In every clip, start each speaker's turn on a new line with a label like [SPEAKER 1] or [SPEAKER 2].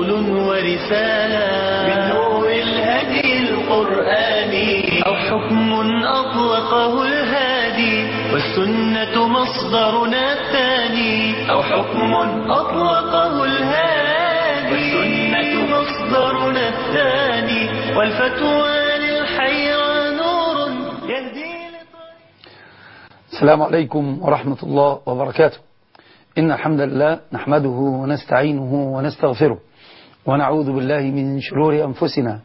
[SPEAKER 1] رسول ورسالة من نور الهدي القرآني، أو حكم أطلقه الهادي والسنة مصدرنا الثاني، أو حكم أطلقه الهادي والسنة مصدرنا الثاني، والفتوى للحيرة نور يهدي.
[SPEAKER 2] السلام عليكم ورحمة الله وبركاته. إن الحمد لله نحمده ونستعينه ونستغفره، ونعوذ بالله من شرور أنفسنا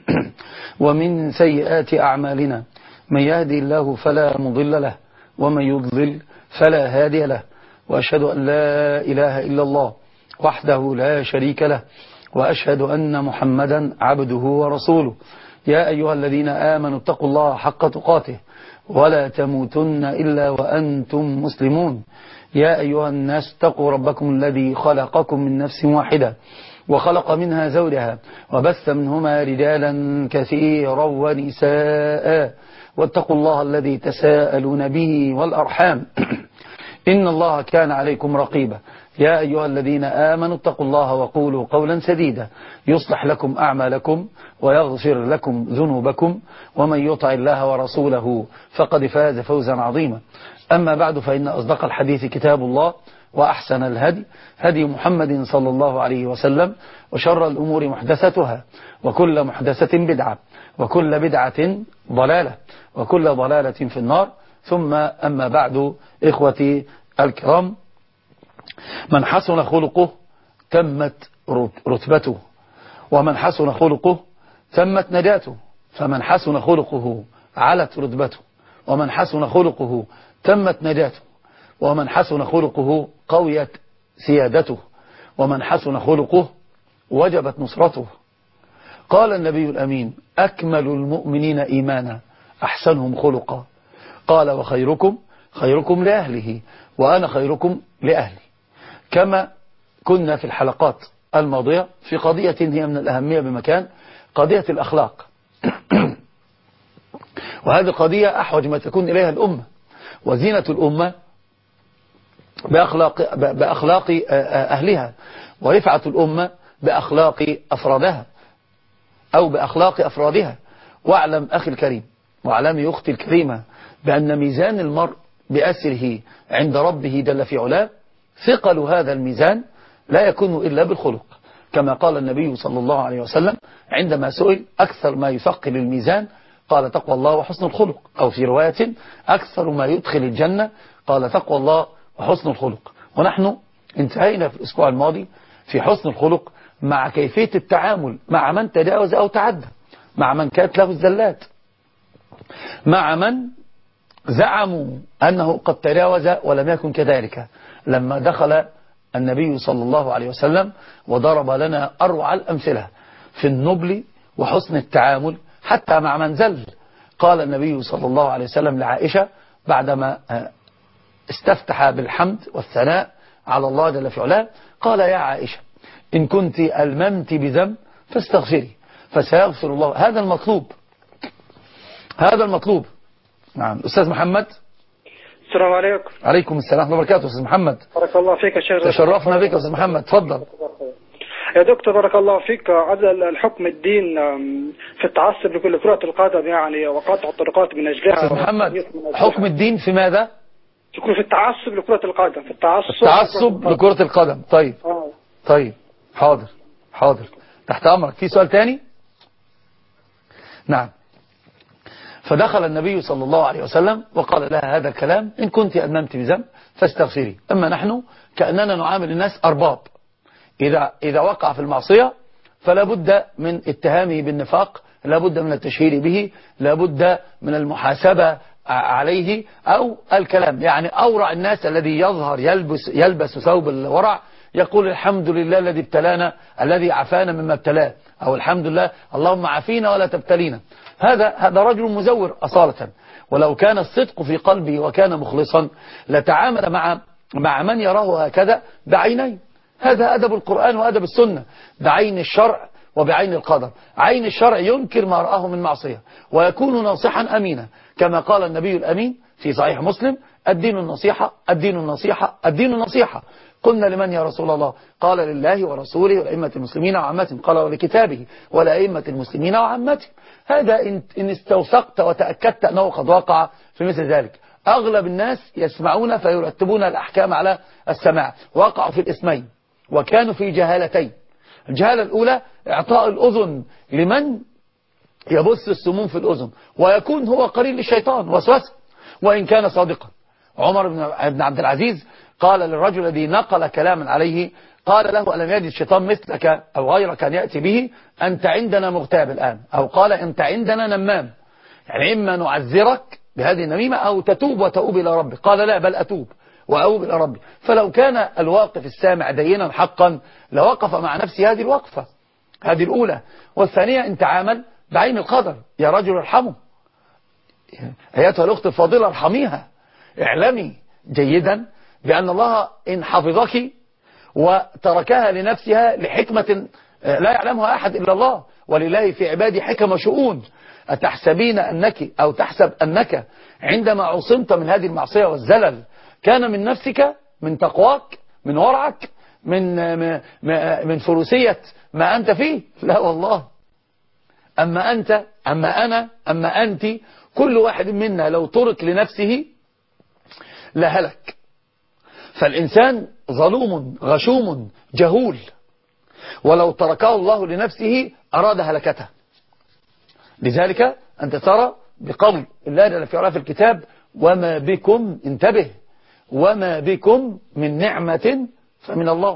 [SPEAKER 2] ومن سيئات أعمالنا. من يهدي الله فلا مضل له، ومن يضلل فلا هادي له. وأشهد أن لا إله إلا الله وحده لا شريك له، وأشهد أن محمدا عبده ورسوله. يا أيها الذين آمنوا اتقوا الله حق تقاته ولا تموتن إلا وأنتم مسلمون. يا أيها الناس اتقوا ربكم الذي خلقكم من نفس واحدة وخلق منها زوجها وبث منهما رجالا كثيرا ونساء، واتقوا الله الذي تساءلون به والأرحام إن الله كان عليكم رقيبا. يا أيها الذين آمنوا اتقوا الله وقولوا قولا سديدا يصلح لكم أعمالكم ويغفر لكم ذنوبكم، ومن يطع الله ورسوله فقد فاز فوزا عظيما. أما بعد، فإن أصدق الحديث كتاب الله، وأحسن الهدي هدي محمد صلى الله عليه وسلم، وشر الأمور محدثتها، وكل محدثة بدعة، وكل بدعة ضلالة، وكل ضلالة في النار. ثم أما بعد، إخوتي الكرام، من حسن خلقه تمت رتبته، ومن حسن خلقه تمت نجاته. فمن حسن خلقه علت رتبته، ومن حسن خلقه تمت نجاته، ومن حسن خلقه قويت سيادته، ومن حسن خلقه وجبت نصرته. قال النبي الأمين: أكمل المؤمنين إيمانا أحسنهم خلقا. قال: وخيركم خيركم لأهله، وأنا خيركم لأهلي. كما كنا في الحلقات الماضية في قضية هي من الأهمية بمكان، قضية الأخلاق. وهذه القضية أحوج ما تكون إليها الأمة، وزينة الأمة بأخلاق أهلها، ورفعة الأمة بأخلاق أفرادها أو بأخلاق أفرادها. واعلم أخي الكريم، واعلمي أختي الكريمة، بأن ميزان المرء بأسره عند ربه جل في علاه، ثقل هذا الميزان لا يكون إلا بالخلق. كما قال النبي صلى الله عليه وسلم عندما سئل أكثر ما يثقل الميزان، قال: تقوى الله وحسن الخلق. أو في رواية: أكثر ما يدخل الجنة، قال: تقوى الله وحسن الخلق. ونحن انتهينا في الأسبوع الماضي في حسن الخلق مع كيفية التعامل مع من تجاوز أو تعدى، مع من كانت له الزلات، مع من زعموا أنه قد تجاوز ولم يكن كذلك. لما دخل النبي صلى الله عليه وسلم وضرب لنا أروع الأمثلة في النبل وحسن التعامل حتى مع من زل. قال النبي صلى الله عليه وسلم لعائشة بعدما استفتح بالحمد والثناء على الله جل في علاه، قال: يا عائشة، إن كنت ألممت بذنب فاستغفري فسيغفر الله. هذا المطلوب، هذا المطلوب. نعم. أستاذ محمد.
[SPEAKER 3] السلام عليكم.
[SPEAKER 2] عليكم السلام ورحمة الله وبركاته. أستاذ محمد،
[SPEAKER 3] بارك الله فيك يا شيخ.
[SPEAKER 2] تشرفنا بك أستاذ محمد، تفضل.
[SPEAKER 3] يا دكتور بارك الله فيك. عدل الحكم الدين في التعصب لكل كرة القدم يعني، وقطع الطرقات من أجلها.
[SPEAKER 2] أستاذ محمد، حكم الدين في ماذا؟
[SPEAKER 3] في التعصب لكرة القدم، في
[SPEAKER 2] التعصب لكرة القدم. طيب. طيب، حاضر حاضر، تحت أمرك. في سؤال تاني؟ نعم. فدخل النبي صلى الله عليه وسلم وقال لها هذا الكلام: إن كنت ألممت بذنب فاستغفري. أما نحن كأننا نعامل الناس أرباب. إذا وقع في المعصية فلا بد من اتهامه بالنفاق، لا بد من التشهير به، لا بد من المحاسبة عليه، أو الكلام يعني أورع الناس الذي يظهر يلبس ثوب الورع يقول: الحمد لله الذي ابتلانا، الذي عافانا مما ابتلاه، أو الحمد لله اللهم عافينا ولا تبتلينا. هذا رجل مزور أصالة. ولو كان الصدق في قلبه وكان مخلصا لتعامل مع من يراه هكذا بعينين. هذا أدب القرآن وأدب السنة، بعين الشرع وبعين القدر. عين الشرع ينكر ما رآه من معصية ويكون ناصحا أمينا، كما قال النبي الأمين في صحيح مسلم: الدين النصيحة، الدين النصيحة، الدين النصيحة. قلنا لمن يا رسول الله؟ قال لله ورسوله ولأئمة المسلمين وعامتهم. قال ولكتابه ولأئمة المسلمين وعامتهم. هذا إن استوثقت وتأكدت أنه قد وقع في مثل ذلك. أغلب الناس يسمعون فيرتبون الأحكام على السماع، وقعوا في الاسمين وكانوا في جهالتين. الجهالة الأولى إعطاء الأذن لمن يبث السموم في الأذن، ويكون هو قرين للشيطان وسوسه وإن كان صادقا. عمر بن عبد العزيز قال للرجل الذي نقل كلاما عليه، قال له ألم يجد الشيطان مثلك أو غيرك أن يأتي به؟ أنت عندنا مغتاب الآن، أو قال أنت عندنا نمام، يعني إما نعذرك بهذه النميمة أو تتوب وتؤوب إلى ربك. قال لا، بل أتوب وأؤوب إلى ربي. فلو كان الواقف السامع دينا حقا لوقف مع نفسه هذه الوقفة، هذه الأولى. والثانية إن تعامل بعين القدر، يا رجل ارحمه، أيتها الأخت الفاضلة ارحميها، اعلمي جيدا بأن الله إن حفظك وتركها لنفسها لحكمة لا يعلمها أحد إلا الله، ولله في عباده حكم وشؤون. أتحسبين أنك أو تحسب أنك عندما عصمت من هذه المعصية والزلل كان من نفسك، من تقواك، من ورعك، من فروسية ما أنت فيه؟ لا والله. أما أنت، أما أنا، أما أنت، كل واحد منا لو ترك لنفسه لهلك. فالإنسان ظلوم غشوم جهول، ولو تركه الله لنفسه أراد هلكته. لذلك أنت ترى بقول الله جل في علا في الكتاب وما بكم، انتبه، وما بكم من نعمة فمن الله.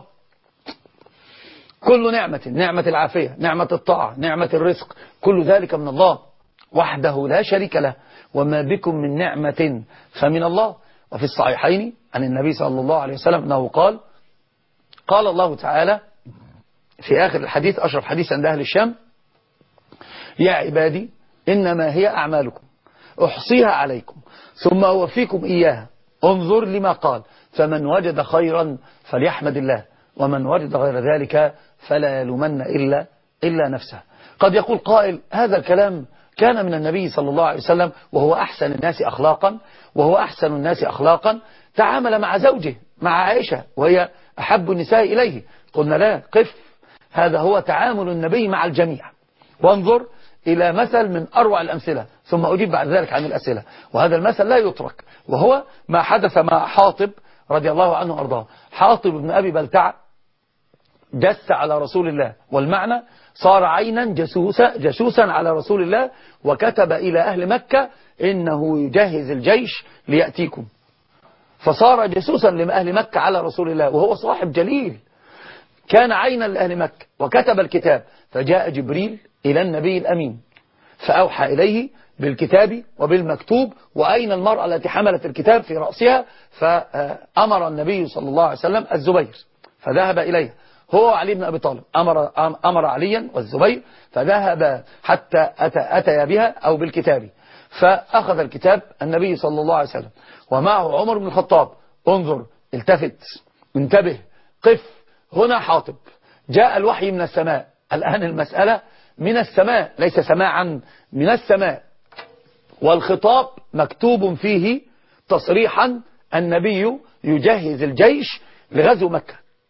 [SPEAKER 2] كل نعمة، نعمة العافية، نعمة الطاعة، نعمة الرزق، كل ذلك من الله وحده لا شريك له. وما بكم من نعمة فمن الله. وفي الصحيحين عن النبي صلى الله عليه وسلم أنه قال الله تعالى في آخر الحديث، أشرف حديث عند أهل الشام: يا عبادي إنما هي أعمالكم أحصيها عليكم ثم أوفيكم إياها، انظر لما قال: فمن وجد خيرا فليحمد الله، ومن وجد غير ذلك فلا يلومن إلا نفسه. قد يقول قائل: هذا الكلام كان من النبي صلى الله عليه وسلم وهو أحسن الناس أخلاقا، وهو أحسن الناس أخلاقا، تعامل مع زوجه، مع عائشة وهي أحب النساء إليه. قلنا لا، قف، هذا هو تعامل النبي مع الجميع. وانظر إلى مثل من أروع الأمثلة، ثم أجيب بعد ذلك عن الأسئلة. وهذا المثل لا يترك، وهو ما حدث مع حاطب رضي الله عنه وأرضاه. حاطب بن أبي بلتع جس على رسول الله، والمعنى صار عينا جسوسا على رسول الله، وكتب إلى أهل مكة إنه يجهز الجيش ليأتيكم. فصار جسوسا لأهل مكة على رسول الله، وهو صاحب جليل كان عينا لأهل مكة، وكتب الكتاب. فجاء جبريل إلى النبي الأمين فأوحى إليه بالكتاب وبالمكتوب، وأين المرأة التي حملت الكتاب في رأسها؟ فأمر النبي صلى الله عليه وسلم الزبير فذهب إليها، هو علي بن أبي طالب أمر عليا والزبير فذهب حتى أتى بها أو بالكتاب. فأخذ الكتاب النبي صلى الله عليه وسلم ومعه عمر بن الخطاب. انظر، التفت، انتبه، قف. هنا حاطب، جاء الوحي من السماء. الآن المسألة من السماء، ليس سماعا، من السماء، والخطاب مكتوب فيه تصريحا النبي يجهز الجيش لغزو مكة.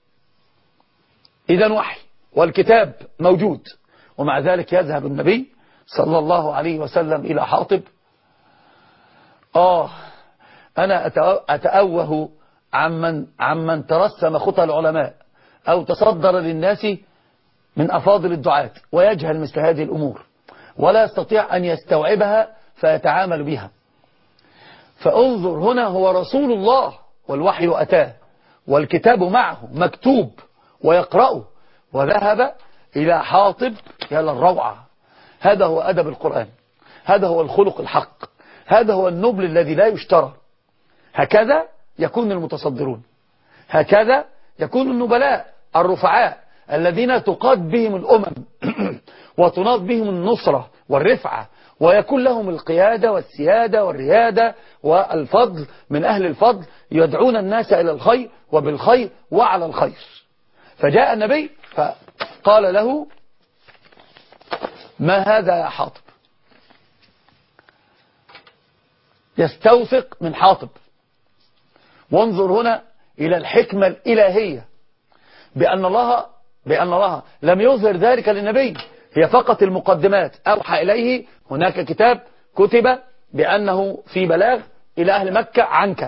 [SPEAKER 2] إذن وحي والكتاب موجود، ومع ذلك يذهب النبي صلى الله عليه وسلم إلى حاطب. أنا أتأوه عمن ترسم خطى العلماء أو تصدر للناس من أفاضل الدعاة ويجهل مثل هذه الأمور ولا يستطيع أن يستوعبها فيتعامل بها. فانظر، هنا هو رسول الله والوحي أتاه والكتاب معه مكتوب ويقرأه، وذهب إلى حاطب. يا للروعة، هذا هو أدب القرآن، هذا هو الخلق الحق، هذا هو النبل الذي لا يشترى. هكذا يكون المتصدرون، هكذا يكون النبلاء الرفعاء الذين تقاد بهم الأمم وتناط بهم النصرة والرفعة، ويكون لهم القيادة والسيادة والريادة والفضل من أهل الفضل، يدعون الناس إلى الخير وبالخير وعلى الخير. فجاء النبي فقال له: ما هذا يا حاطب؟ يستوثق من حاطب. وانظر هنا إلى الحكمة الإلهية بأن الله لم يظهر ذلك للنبي، هي فقط المقدمات. أوحى إليه هناك كتاب كتب بأنه في بلاغ إلى أهل مكة عنك،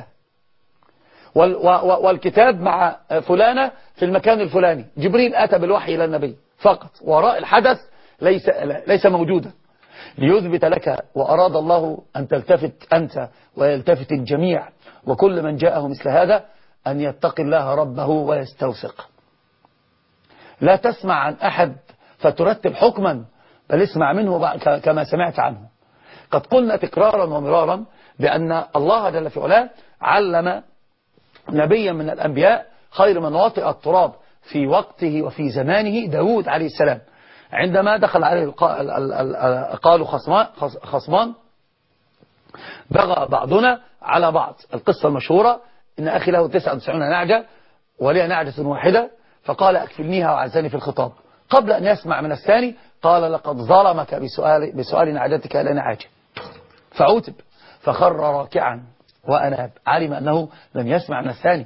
[SPEAKER 2] والكتاب مع فلانة في المكان الفلاني. جبريل أتى بالوحي إلى النبي فقط، وراء الحدث ليس موجودا، ليثبت لك. وأراد الله أن تلتفت أنت ويلتفت الجميع وكل من جاءه مثل هذا أن يتقي الله ربه ويستوثق. لا تسمع عن أحد فترتب حكما، بل اسمع منه كما سمعت عنه. قد قلنا تكرارا ومرارا بأن الله جل في علاه علم نبيا من الأنبياء خير من وطئ التراب في وقته وفي زمانه، داود عليه السلام. عندما دخل عليه قالوا خصمان بغى بعضنا على بعض. القصة المشهورة إن أخي له 99 نعجة ولي نعجة واحدة، فقال أكفلنيها وعزني في الخطاب. قبل أن يسمع من الثاني قال لقد ظلمك بسؤال نعجتك إلى نعاجة، فعوتب فخر راكعا وأناب. علم أنه لم يسمع من الثاني.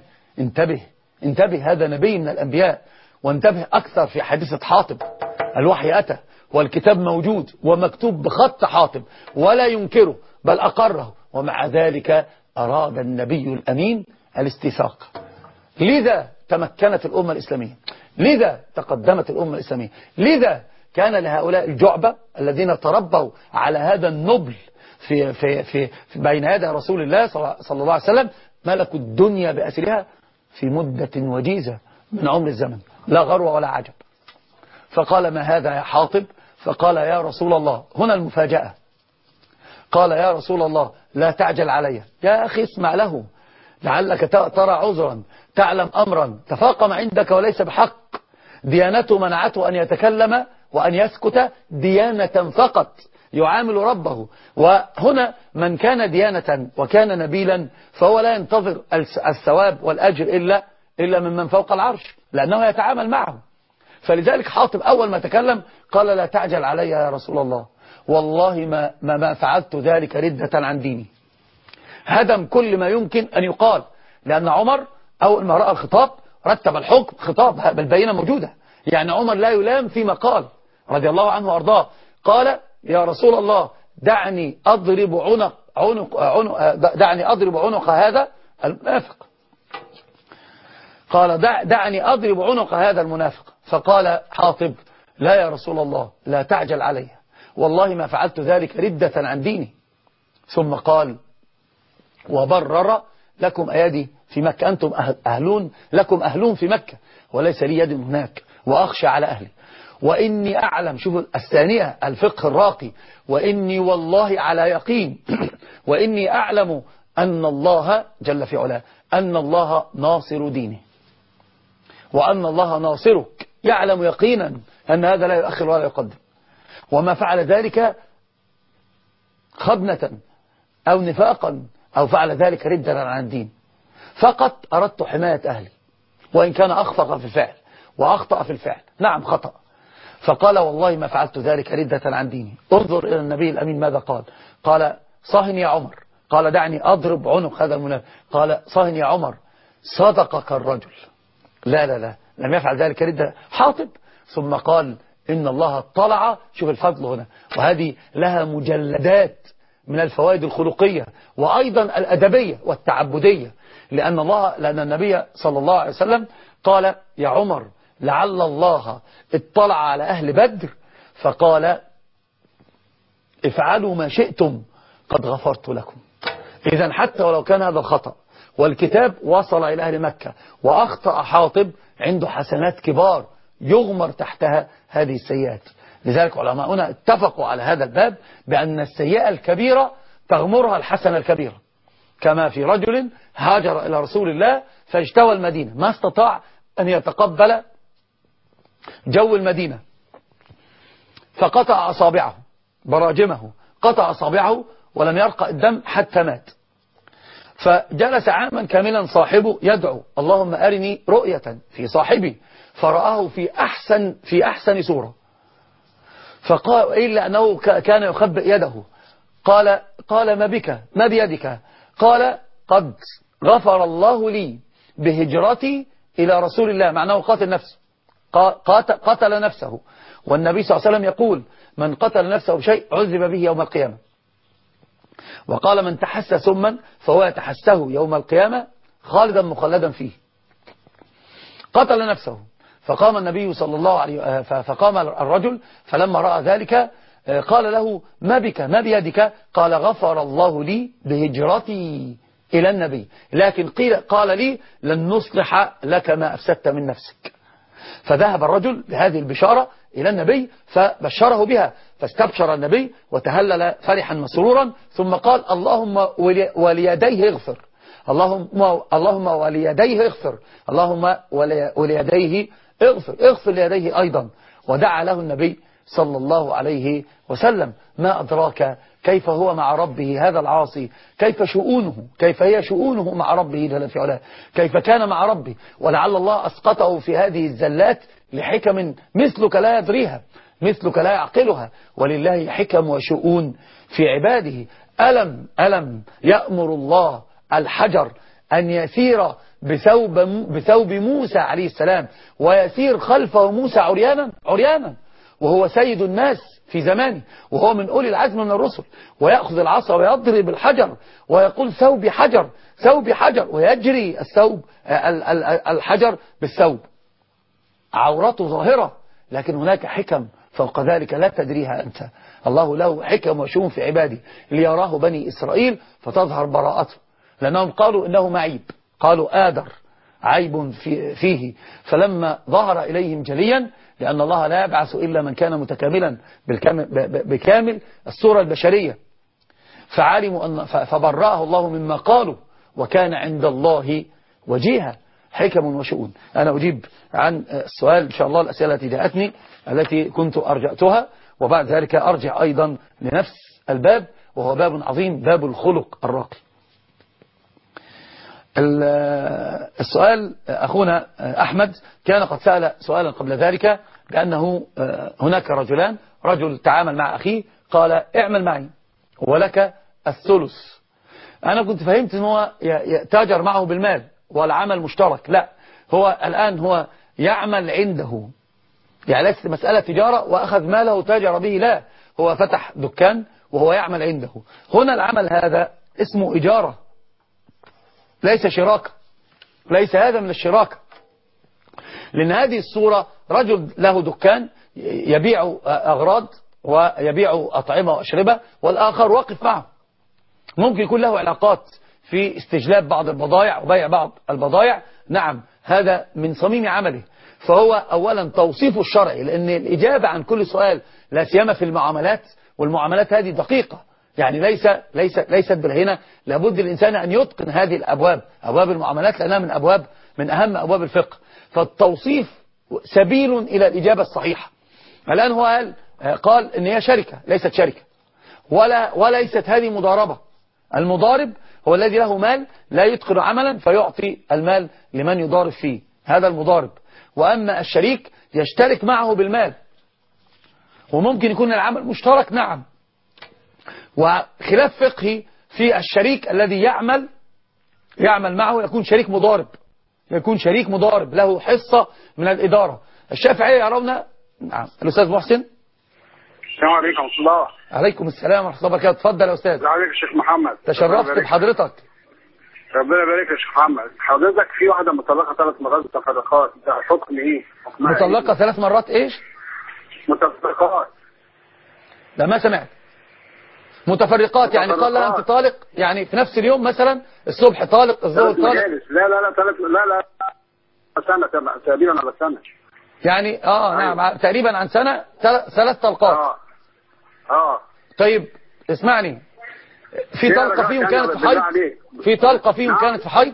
[SPEAKER 2] انتبه، هذا نبي من الأنبياء. وانتبه أكثر في حادثة حاطب. الوحي أتى والكتاب موجود ومكتوب بخط حاطب ولا ينكره بل أقره، ومع ذلك أراد النبي الأمين الاستيثاق. لذا تمكنت الأمة الإسلامية، لذا تقدمت الأمة الإسلامية، لذا كان لهؤلاء الجعبة الذين تربوا على هذا النبل في بين يدي رسول الله صلى الله عليه وسلم ملكوا الدنيا بأسرها في مدة وجيزة من عمر الزمن، لا غرو ولا عجب. فقال ما هذا يا حاطب؟ فقال يا رسول الله، هنا المفاجأة، قال يا رسول الله لا تعجل علي. يا أخي اسمع له، لعلك ترى عذرا، تعلم أمرا تفاقم عندك وليس بحق. ديانته منعته أن يتكلم وأن يسكت ديانة فقط يعامل ربه. وهنا من كان ديانة وكان نبيلا فهو لا ينتظر الثواب والأجر إلا ممن فوق العرش، لأنه يتعامل معه. فلذلك حاطب أول ما تكلم قال لا تعجل علي يا رسول الله، والله ما فعلت ذلك ردة عن ديني. هدم كل ما يمكن أن يقال، لأن عمر أول ما رأى الخطاب رتب الحكم خطاب بالبينة موجودة. يعني عمر لا يلام فيما قال رضي الله عنه وأرضاه. قال يا رسول الله دعني أضرب عنق هذا المنافق. قال دعني أضرب عنق هذا المنافق. فقال حاطب لا يا رسول الله لا تعجل علي، والله ما فعلت ذلك ردة عن ديني. ثم قال وبرر لكم أيدي في مكة، أنتم لكم أهلون في مكة وليس لي يد هناك، وأخشى على أهلي. وإني أعلم، شوفوا الثانية الفقه الراقي، وإني والله على يقين وإني أعلم أن الله جل في علاه أن الله ناصر دينه وأن الله ناصرك. يعلم يقينا أن هذا لا يؤخر ولا يقدم، وما فعل ذلك خبنة أو نفاقا أو فعل ذلك ردة عن الدين. فقط أردت حماية أهلي، وإن كان أخفق في الفعل وأخطأ في الفعل، نعم خطأ. فقال والله ما فعلت ذلك ردة عن ديني. انظر إلى النبي الأمين ماذا قال. قال صهن يا عمر. قال دعني أضرب عنق هذا المنافق. قال صهن يا عمر صدقك الرجل. لا لم يفعل ذلك ردة حاطب. ثم قال إن الله اطلع. شوف الفضل هنا، وهذه لها مجلدات من الفوائد الخلقية وأيضا الأدبية والتعبدية، لأن النبي صلى الله عليه وسلم قال يا عمر لعل الله اطلع على أهل بدر فقال افعلوا ما شئتم قد غفرت لكم. إذن حتى ولو كان هذا الخطأ والكتاب وصل إلى أهل مكة وأخطأ حاطب، عنده حسنات كبار يغمر تحتها هذه السيئات. لذلك علماؤنا اتفقوا على هذا الباب بأن السيئة الكبيرة تغمرها الحسنة الكبيرة، كما في رجل هاجر إلى رسول الله فاجتوى المدينة، ما استطاع أن يتقبل جو المدينة فقطع أصابعه براجمه، قطع أصابعه ولم يرقى الدم حتى مات. فجلس عاما كاملا صاحبه يدعو اللهم أرني رؤية في صاحبي، فرآه في أحسن صورة. فقال إلا أنه كان يخبئ يده. قال ما بك، ما بيدك؟ قال قد غفر الله لي بهجرتي إلى رسول الله، معناه قاتل نفسه، قتل نفسه. والنبي صلى الله عليه وسلم يقول من قتل نفسه بشيء عذب به يوم القيامة. وقال من تحسى سما فهو يتحسه يوم القيامة خالدا مخلدا فيه. قتل نفسه. فقام النبي صلى الله عليه فقام الرجل فلما رأى ذلك قال له ما بك ما بيدك؟ قال غفر الله لي بهجرتي إلى النبي، لكن قال لي لن نصلح لك ما أفسدت من نفسك. فذهب الرجل بهذه البشارة إلى النبي فبشره بها، فاستبشر النبي وتهلل فرحا مسرورا، ثم قال اللهم وليديه اغفر، اللهم وليديه اغفر، اللهم وليديه اغفر ليديه أيضا. ودعا له النبي صلى الله عليه وسلم. ما أدراك كيف هو مع ربه هذا العاصي، كيف شؤونه، كيف هي شؤونه مع ربه جل في علاه، كيف كان مع ربه. ولعل الله أسقطه في هذه الزلات لحكم مثلك لا يدريها، مثلك لا يعقلها، ولله حكم وشؤون في عباده. ألم يأمر الله الحجر أن يسير بثوب موسى عليه السلام ويسير خلفه موسى عريانا وهو سيد الناس في زمانه، وهو من أولي العزم من الرسل، ويأخذ العصا ويضرب الحجر ويقول ثوبي حجر، ويجري الحجر بالثوب، عورته ظاهرة، لكن هناك حكم فوق ذلك لا تدريها أنت. الله له حكم وشؤون في عباده ليراه بني إسرائيل فتظهر براءته، لأنهم قالوا إنه معيب، قالوا آدر عيب فيه، فلما ظهر إليهم جليا، لأن الله لا يبعث إلا من كان متكاملا بكامل الصورة البشرية، فعلموا فبرأه الله مما قالوا وكان عند الله وجيها. حكم وشؤون. أنا أجيب عن السؤال إن شاء الله، الأسئلة التي جاءتني التي كنت أرجعتها، وبعد ذلك أرجع أيضا لنفس الباب وهو باب عظيم، باب الخلق الراقي. السؤال أخونا أحمد كان قد سأل سؤالا قبل ذلك بأنه هناك رجلان، رجل تعامل مع أخيه قال اعمل معي ولك الثلث. أنا كنت فهمت أنه تاجر معه بالمال والعمل مشترك، لا، هو الآن هو يعمل عنده، يعني ليست مسألة تجارة وأخذ ماله وتاجر به، لا، هو فتح دكان وهو يعمل عنده. هنا العمل هذا اسمه إجارة ليس شراكة، ليس هذا من الشراكة، لأن هذه الصورة رجل له دكان يبيع أغراض ويبيع أطعمة وأشربة، والآخر واقف معه، ممكن يكون له علاقات في استجلاب بعض البضائع وبيع بعض البضائع، نعم هذا من صميم عمله. فهو أولا توصيفه الشرعي، لأن الإجابة عن كل سؤال لا سيما في المعاملات، والمعاملات هذه دقيقة، يعني ليست بالهنا، لابد الإنسان أن يتقن هذه الأبواب، أبواب المعاملات، لأنها من أهم أبواب الفقه. فالتوصيف سبيل إلى الإجابة الصحيحة. الآن هو قال إن هي شركة، ليست شركة وليست هذه مضاربة. المضارب هو الذي له مال لا يتقن عملا فيعطي المال لمن يضارب فيه، هذا المضارب. وأما الشريك يشترك معه بالمال، وممكن يكون العمل مشترك، نعم. وخلاف فقهي في الشريك الذي يعمل معه يكون شريك مضارب له حصة من الإدارة. الشافعية يرون، نعم. الأستاذ محسن.
[SPEAKER 4] السلام عليكم ورحمة الله.
[SPEAKER 2] عليكم السلام ورحمة الله وبركاته. تفضل يا أستاذ.
[SPEAKER 4] عليك يا شيخ محمد.
[SPEAKER 2] تشرفت بحضرتك.
[SPEAKER 4] ربنا يبارك يا شيخ محمد. حضرتك في واحدة مطلقة 3 مرات متفرقات، ده حكم إيه؟
[SPEAKER 2] مطلقة 3 مرات إيش؟
[SPEAKER 4] متفرقات.
[SPEAKER 2] لا ما سمعت. متفرقات يعني قال لها أنت طالق، يعني في نفس اليوم مثلا الصبح طالق الظهر طالق.
[SPEAKER 4] لا سنة تقريبا على سنة.
[SPEAKER 2] يعني نعم تقريبا عن سنة 3 طلقات. طيب اسمعني، في طلقة فيهم كانت في حيض؟ في طلقة فيهم كانت في حيض؟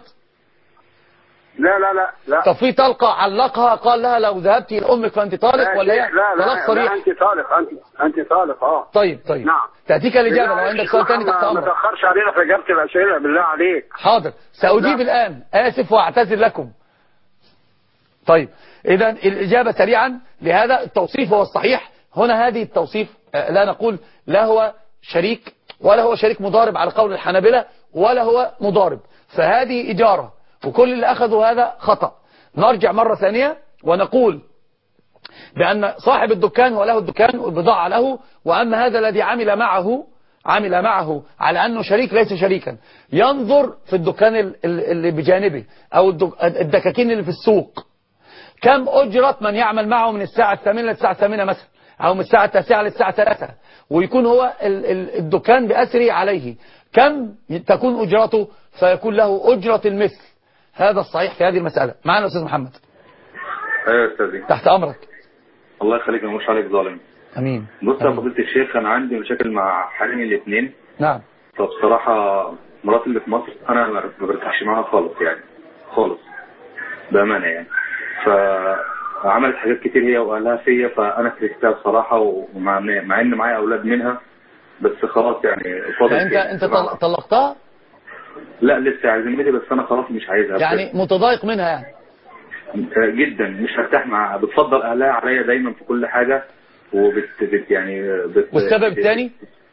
[SPEAKER 4] لا.
[SPEAKER 2] طب في طلقة علقها قال لها لو ذهبت إلى أمك فأنت طالق، ولا هي طلاق صريح؟
[SPEAKER 4] أنت طالق.
[SPEAKER 2] طيب
[SPEAKER 4] نعم.
[SPEAKER 2] تأتيك الإجابة لو عندك سؤال ثاني تحت أمرك.
[SPEAKER 4] ما تأخرش علينا في إجابة الأسئلة بالله عليك.
[SPEAKER 2] حاضر سأجيب الآن، آسف وأعتذر لكم. طيب إذا الإجابة سريعا لهذا التوصيف هو الصحيح. هنا هذه التوصيف لا نقول لا هو شريك ولا هو شريك مضارب على قول الحنابلة ولا هو مضارب، فهذه إجارة، وكل اللي أخذوا هذا خطأ. نرجع مرة ثانية ونقول بأن صاحب الدكان وله الدكان والبضاعة له، وأما هذا الذي عمل معه على أنه شريك ليس شريكا، ينظر في الدكان اللي بجانبه أو الدكاكين اللي في السوق كم أجرة من يعمل معه من الساعة 8 للساعة 8 مثلا، أو من الساعة 9 للساعة 3، ويكون هو الدكان بأسري عليه كم تكون أجرته، فيكون له أجرة المثل. هذا الصحيح في هذه المسألة. معنا أستاذ محمد.
[SPEAKER 5] ايوه يا استاذي.
[SPEAKER 2] تحت أمرك.
[SPEAKER 5] الله يخليك، ما مش عليك ظالم.
[SPEAKER 2] أمين.
[SPEAKER 5] بص يا فضيلة الشيخ، أنا عندي مشاكل مع حريمي الاثنين.
[SPEAKER 2] نعم.
[SPEAKER 5] فبصراحة مراتي اللي في مصر أنا ما برتاحش معاها خالص، يعني خالص بأمانة يعني. فعملت حاجات كتير هي وقالها فيا، فأنا كرهتها بصراحة، مع إن معايا أولاد منها، بس خلاص يعني فاضل.
[SPEAKER 2] يعني أنت طلقتها؟
[SPEAKER 5] لا لسه عايزيني، بس أنا خلاص مش عايزها.
[SPEAKER 2] يعني متضايق منها يعني؟
[SPEAKER 5] جدا، مش هرتاح معاها. بتفضل أهلها عليا دايما في كل حاجة،
[SPEAKER 2] والسبب الثاني؟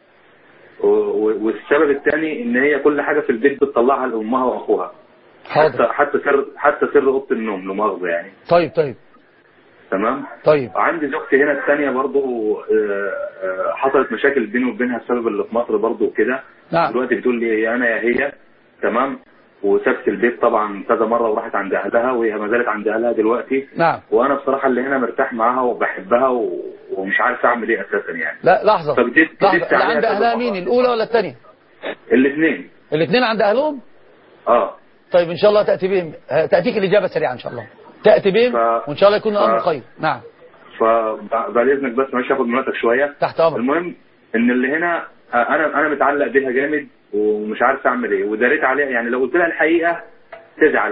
[SPEAKER 5] والسبب الثاني ان هي كل حاجه في البيت بتطلعها لامها واخوها.
[SPEAKER 2] حاضر.
[SPEAKER 5] حتى سر اوضه النوم، لا مؤاخذه يعني.
[SPEAKER 2] طيب
[SPEAKER 5] تمام.
[SPEAKER 2] طيب.
[SPEAKER 5] عندي زوجتي هنا الثانيه برضو حصلت مشاكل بيني وبينها بسبب اللي في مصر برضو وكده.
[SPEAKER 2] نعم.
[SPEAKER 5] دلوقتي بتقول لي يا انا يا هي. تمام. وسابت البيت طبعا كذا مره وراحت عند اهلها، وهي ما زالت عند اهلها دلوقتي.
[SPEAKER 2] نعم.
[SPEAKER 5] وانا بصراحه اللي هنا مرتاح معاها وبحبها ومش عارف اعمل ايه اساسا يعني.
[SPEAKER 2] لا لحظه اللي عند اهلها مين، الاولى ولا الثانيه؟ الاثنين عند اهلهم. طيب ان شاء الله تاتي بهم، تاتيك الاجابه سريعا ان شاء الله، تاتي بهم وان شاء الله يكون الامر خير. نعم.
[SPEAKER 5] فبعد اذنك بس مش هاخد من وقتك شويه.
[SPEAKER 2] تحت امرك.
[SPEAKER 5] المهم ان اللي هنا انا متعلق بيها جامد ومش عارف اعمل ايه، وداريت عليها يعني. لو قلت لها الحقيقه تزعل،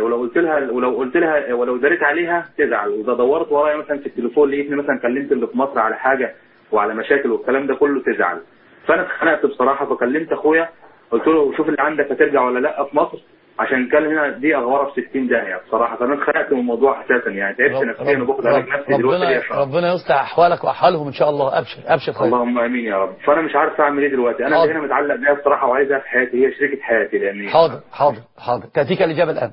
[SPEAKER 5] ولو داريت عليها تزعل. واذا دورت ورايا مثلا في التليفون لقيتني مثلا كلمت اللي في مصر على حاجه وعلى مشاكل والكلام ده كله تزعل. فانا اتخنقت بصراحه، فكلمت اخويا قلت له شوف اللي عندك هترجع ولا لا في مصر، عشان كان هنا دي اغواره في 60 داهيه بصراحه. فانا اتخنقت من الموضوع اساسا يعني، تعبت نفسيا وباخد علاج نفسي دلوقتي.
[SPEAKER 2] ربنا يصلح احوالك واحوالهم ان شاء الله. ابشر خير.
[SPEAKER 5] اللهم امين يا رب. فانا مش عارف اعمل ايه دلوقتي. انا اللي هنا متعلق بيها بصراحه وعايزها في حياتي، هي شريكه حياتي لاني.
[SPEAKER 2] حاضر تاتيك الاجابه الان.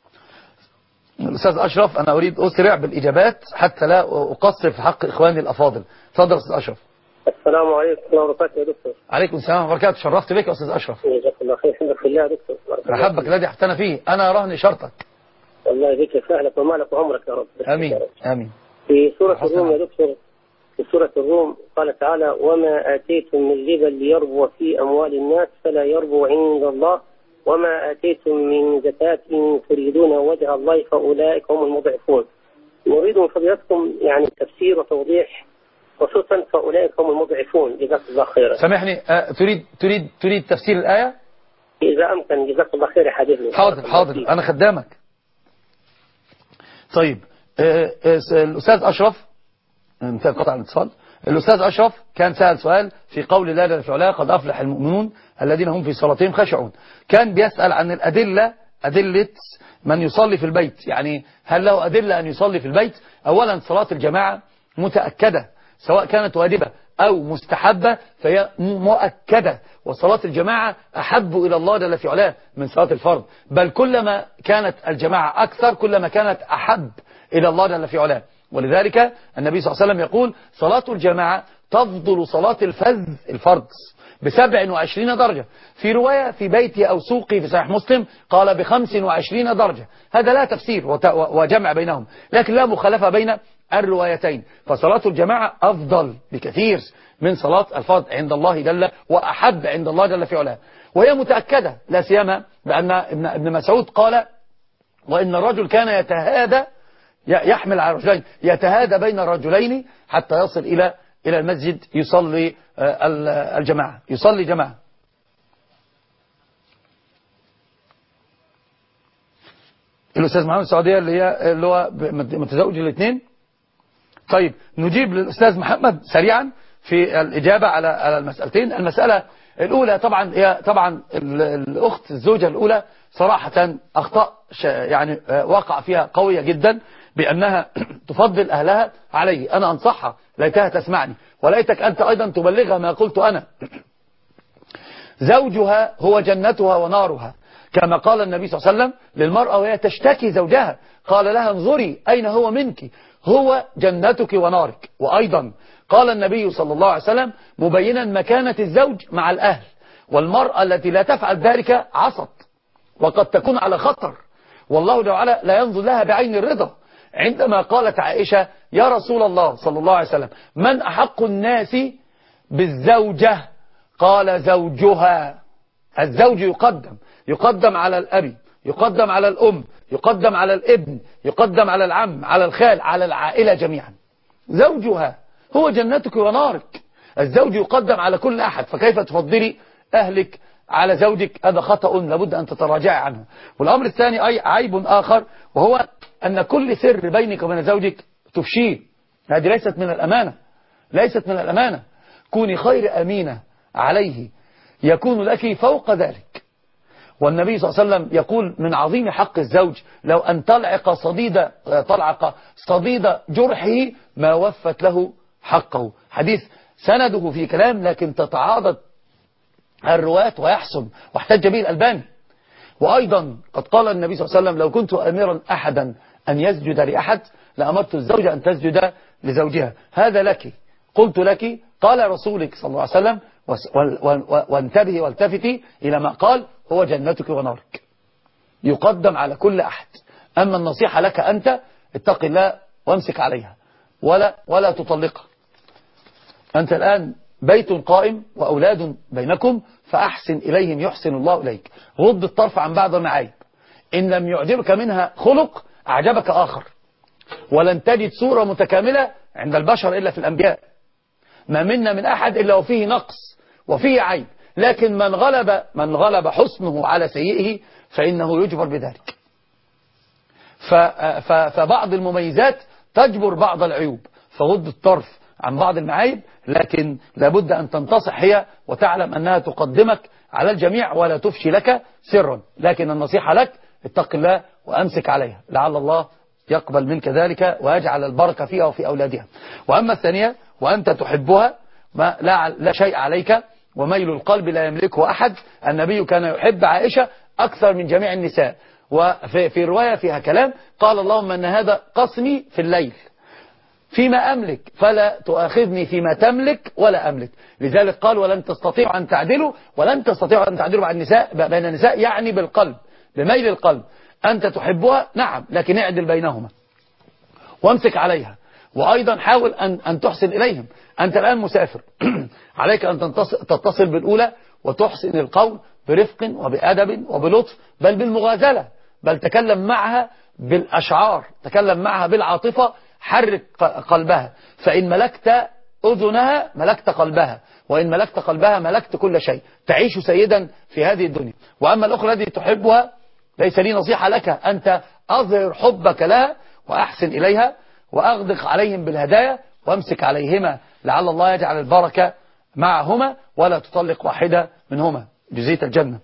[SPEAKER 2] الاستاذ اشرف، انا اريد اسرع بالاجابات حتى لا اقصر في حق اخواني الافاضل. تفضل استاذ اشرف.
[SPEAKER 6] السلام عليكم ورحمه الله وبركاته يا دكتور.
[SPEAKER 2] عليكم السلام ورحمه الله وبركاته. شرفت بك يا استاذ اشرف.
[SPEAKER 6] جزاك الله خير. الحمد لله يا دكتور.
[SPEAKER 2] رحبك الذي احتنى فيه، انا رهن شرطك.
[SPEAKER 6] الله يجزيك فعلك ومالك وعمرك يا رب.
[SPEAKER 2] امين.
[SPEAKER 6] في سوره الروم يا دكتور، في سوره الروم قال تعالى: وما اتيتم من ربا ليربو في اموال الناس فلا يربو عند الله، وما اتيتم من زكاة تريدون وجه الله فاولئك هم المضعفون. نريد من فضيلتكم يعني تفسير وتوضيح، خصوصا فاولئك هم المضعفون. جزاك الله خيرا.
[SPEAKER 2] سامحني، تريد تفسير الآية؟
[SPEAKER 6] إذا أمكن. جزاك الله خير يا حبيبي.
[SPEAKER 2] حاضر أنا خدامك. طيب الأستاذ أشرف انتهى قطع الاتصال. الأستاذ أشرف كان سأل سؤال في قول الله جل وعلا: قد أفلح المؤمنون الذين هم في صلاتهم خاشعون. كان بيسأل عن أدلة من يصلي في البيت، يعني هل له أدلة أن يصلي في البيت؟ أولا صلاة الجماعة متأكدة، سواء كانت واجبة أو مستحبة فهي مؤكدة، وصلاة الجماعة أحب إلى الله جل في علاه من صلاة الفرض، بل كلما كانت الجماعة أكثر كلما كانت أحب إلى الله جل في علاه. ولذلك النبي صلى الله عليه وسلم يقول: صلاة الجماعة تفضل صلاة الفرض ب27 درجة. في رواية في بيتي أو سوقي في صحيح مسلم قال ب25 درجة. هذا لا تفسير وجمع بينهم، لكن لا مخالفة بين الروايتين. فصلاة الجماعة أفضل بكثير من صلاة الفرض عند الله جل، وأحب عند الله جل في علاه، وهي متأكدة، لا سيما بأن ابن مسعود قال: وإن الرجل كان يتهادى، يحمل على رجلين، يتهادى بين الرجلين حتى يصل إلى المسجد يصلي الجماعة، يصلي جماعة. الأستاذ محمد السعودية اللي هو متزوج الاثنين. طيب نجيب للأستاذ محمد سريعا في الإجابة على المسألتين. المسألة الأولى طبعا الأخت الزوجة الأولى صراحة أخطاء يعني وقع فيها قوية جدا، بأنها تفضل أهلها عليه. أنا أنصحها، ليتها تسمعني وليتك أنت أيضا تبلغها ما قلت أنا. زوجها هو جنتها ونارها، كما قال النبي صلى الله عليه وسلم للمرأة وهي تشتكي زوجها، قال لها انظري أين هو منك، هو جنتك ونارك. وأيضا قال النبي صلى الله عليه وسلم مبينا مكانة الزوج مع الأهل، والمرأة التي لا تفعل ذلك عصت وقد تكون على خطر، والله تعالى لا ينظر لها بعين الرضا. عندما قالت عائشة يا رسول الله صلى الله عليه وسلم من أحق الناس بالزوجة؟ قال زوجها. الزوج يقدم على الأب، يقدم على الأم، يقدم على الابن، يقدم على العم، على الخال، على العائلة جميعا. زوجها هو جنتك ونارك. الزوج يقدم على كل أحد، فكيف تفضلي أهلك على زوجك؟ هذا خطأ لابد أن تتراجعي عنه. والأمر الثاني أي عيب آخر، وهو أن كل سر بينك وبين زوجك تفشيه. هذه ليست من الأمانة، ليست من الأمانة. كوني خير أمينة عليه يكون لك فوق ذلك. والنبي صلى الله عليه وسلم يقول من عظيم حق الزوج لو أن طلعق صديد جرحه ما وفت له حقه. حديث سنده في كلام لكن تتعاضد الرواة ويحسن، واحتج به الألباني. وأيضا قد قال النبي صلى الله عليه وسلم لو كنت أميرا أحدا أن يسجد لأحد لأمرت الزوجة أن تسجد لزوجها. هذا لك، قلت لك، قال رسولك صلى الله عليه وسلم. وانتبهي والتفتي إلى ما قال هو جنتك ونارك، يقدم على كل أحد. أما النصيحة لك أنت اتق الله وامسك عليها ولا تطلقها. أنت الآن بيت قائم وأولاد بينكم فأحسن إليهم يحسن الله إليك. غض الطرف عن بعض المعايب، إن لم يعجبك منها خلق أعجبك آخر. ولن تجد صورة متكاملة عند البشر إلا في الأنبياء. ما منا من أحد إلا وفيه نقص وفيه عيب، لكن من غلب حسنه على سيئه فإنه يجبر بذلك. فبعض المميزات تجبر بعض العيوب، فغض الطرف عن بعض المعايب، لكن لابد أن تنتصح هي وتعلم أنها تقدمك على الجميع ولا تفشي لك سرا. لكن النصيحة لك اتق الله وأمسك عليها، لعل الله يقبل منك ذلك ويجعل البركة فيها وفي أولادها. وأما الثانية وأنت تحبها لا شيء عليك، وميل القلب لا يملكه أحد. النبي كان يحب عائشة أكثر من جميع النساء، وفي رواية فيها كلام قال اللهم أن هذا قسمي في الليل فيما أملك فلا تؤاخذني فيما تملك ولا أملك. لذلك قال ولن تستطيعوا أن تعدلوا، ولن تستطيعوا أن تعدلوا بين النساء، يعني بالقلب، بميل القلب. أنت تحبها نعم، لكن اعدل بينهما وامسك عليها. وأيضا حاول أن تحسن إليهم. أنت الآن مسافر عليك أن تتصل بالأولى وتحسن القول برفق وبأدب وبلطف، بل بالمغازلة، بل تكلم معها بالأشعار، تكلم معها بالعاطفة، حرك قلبها. فإن ملكت أذنها ملكت قلبها، وإن ملكت قلبها ملكت كل شيء. تعيش سيدا في هذه الدنيا. وأما الأخرى التي تحبها ليس لي نصيحة لك، أنت أظهر حبك لها وأحسن إليها وأغدق عليهم بالهدايا وامسك عليهما، لعل الله يجعل البركة معهما، ولا تطلق واحدة منهما، جزيت الجنة.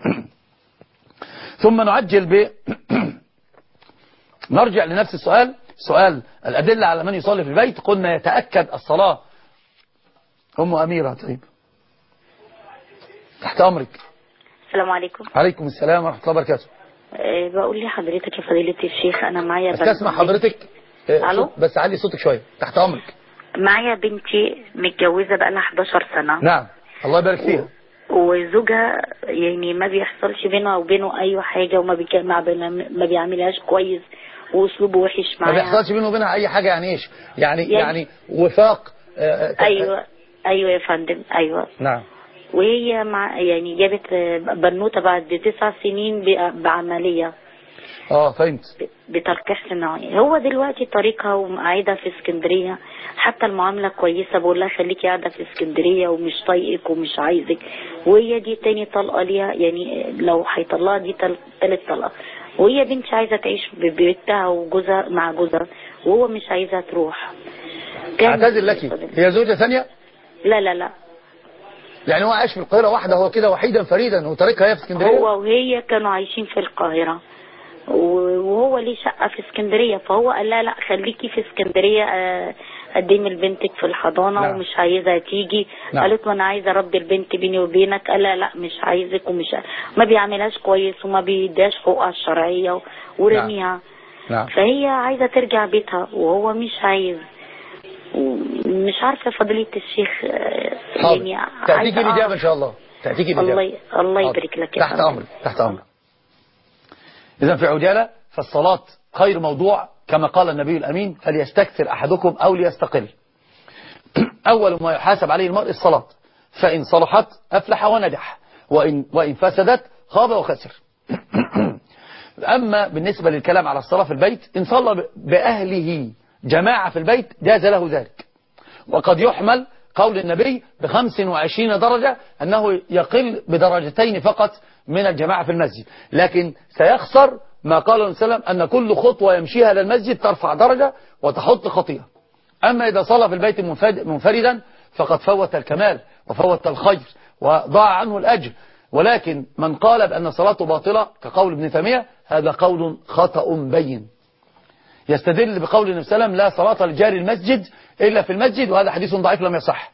[SPEAKER 2] ثم نعجل نرجع لنفس السؤال، سؤال الأدلة على من يصلي في البيت. قلنا يتأكد الصلاة. أم أميرة، طيب تحت أمرك.
[SPEAKER 7] السلام عليكم.
[SPEAKER 2] عليكم السلام ورحمة الله وبركاته.
[SPEAKER 7] بقول لحضرتك يا فضيلة الشيخ، أنا معايا
[SPEAKER 2] بس تسمع حضرتك
[SPEAKER 7] ألو؟
[SPEAKER 2] بس علي صوتك شوية. تحت أمرك.
[SPEAKER 7] معايا بنتي متجوزة بقى لها 11 سنة.
[SPEAKER 2] نعم، الله يبارك فيها.
[SPEAKER 7] وزوجها يعني ما بيحصلش بينها وبينه أي حاجة، وما ما بيعملهاش كويس، وأسلوبه وحش معاها.
[SPEAKER 2] ما بيحصلش بينه وبينها أي حاجة، يعني إيش؟ يعني وفاق.
[SPEAKER 7] أيوة يا فندم، أيوة.
[SPEAKER 2] نعم.
[SPEAKER 7] وهي يعني جابت بنوتة بعد 9 سنين بعملية.
[SPEAKER 2] فهمت.
[SPEAKER 7] بتلقيح صناعي. هو دلوقتي طريقها وقاعدة في اسكندرية، حتى المعاملة كويسة، بقول لها خليكي قاعدة في اسكندرية ومش طايقك ومش عايزك. وهي دي تاني طلقة ليها، يعني لو هيطلقها دي تالت طلقة. وهي بنتي عايزة تعيش ببيتها وجوزها مع جوزها، وهو مش عايزها تروح.
[SPEAKER 2] اعتذر لك، هي زوجة ثانية؟
[SPEAKER 7] لا
[SPEAKER 2] يعني هو عايش في القاهرة واحدة، هو كده وحيدا فريدا، وطريقها هي في اسكندرية؟
[SPEAKER 7] هو وهي كانوا عايشين في القاهرة، وهو ليه شقة في اسكندرية، فهو قال لا خليكي في اسكندرية قدمي لبنتك في الحضانة
[SPEAKER 2] نعم.
[SPEAKER 7] ومش عايزها تيجي.
[SPEAKER 2] نعم.
[SPEAKER 7] قالت ما انا عايزة اربي البنت بيني وبينك. قال لا مش عايزك ما بيعملهاش كويس وما بيداش حقوقها الشرعية ورميها.
[SPEAKER 2] نعم.
[SPEAKER 7] فهي عايزة ترجع بيتها وهو مش عايز. مش عارفة فضيلة الشيخ يعني
[SPEAKER 2] تأتيك الإجابة إن شاء الله. تأتيك الإجابة.
[SPEAKER 7] الله يبارك لك.
[SPEAKER 2] تحت أمرك تحت أمرك. إذا في عجالة فالصلاة خير موضوع كما قال النبي الأمين فليستكثر أحدكم أو ليستقل. أول ما يحاسب عليه المرء الصلاة، فإن صلحت أفلح ونجح، وإن فسدت خاب وخسر. أما بالنسبة للكلام على الصلاة في البيت، إن صلى بأهله جماعة في البيت جاز له ذلك. وقد يحمل قول النبي ب25 درجة أنه يقل بدرجتين فقط من الجماعة في المسجد، لكن سيخسر ما قال النبي صلى الله عليه وسلم أن كل خطوة يمشيها للمسجد ترفع درجة وتحط خطيئة. أما إذا صلى في البيت منفردا فقد فوت الكمال وفوت الخير وضاع عنه الأجر. ولكن من قال بأن صلاته باطلة كقول ابن تيمية هذا قول خطأ بين، يستدل بقول النبي صلى الله عليه وسلم لا صلاة لجار المسجد إلا في المسجد، وهذا حديث ضعيف لم يصح.